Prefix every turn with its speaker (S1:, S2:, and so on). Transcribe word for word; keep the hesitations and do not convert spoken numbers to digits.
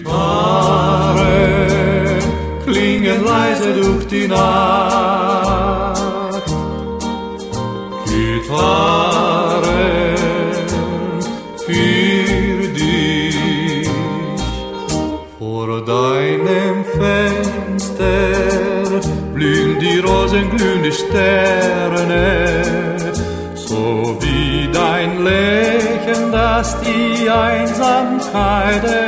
S1: Gitarre klingen leise durch die Nacht. Gitarre für dich. Vor deinem Fenster blühen die Rosen, glühen die Sterne, so wie dein Lächeln, das die Einsamkeit